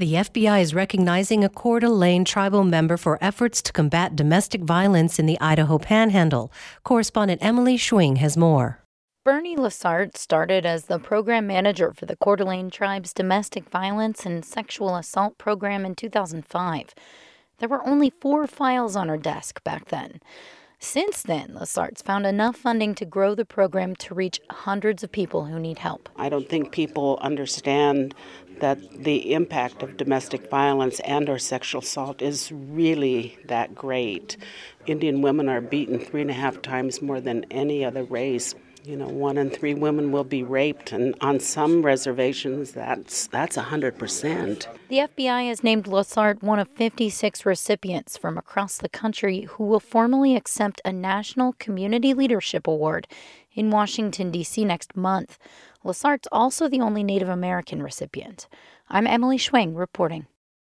The FBI is recognizing a Coeur d'Alene tribal member for efforts to combat domestic violence in the Idaho Panhandle. Correspondent Emily Schwing has more. Bernie Lessart started as the program manager for the Coeur d'Alene tribe's domestic violence and sexual assault program in 2005. There were only 4 files on her desk back then. Since then, Lessart's found enough funding to grow the program to reach hundreds of people who need help. I don't think people understand that the impact of domestic violence and or sexual assault is really that great. Indian women are beaten 3.5 times more than any other race. 1 in 3 women will be raped, and on some reservations, that's 100%. The FBI has named Lessart one of 56 recipients from across the country who will formally accept a National Community Leadership Award in Washington, D.C. next month. Lessart's also the only Native American recipient. I'm Emily Schwing reporting.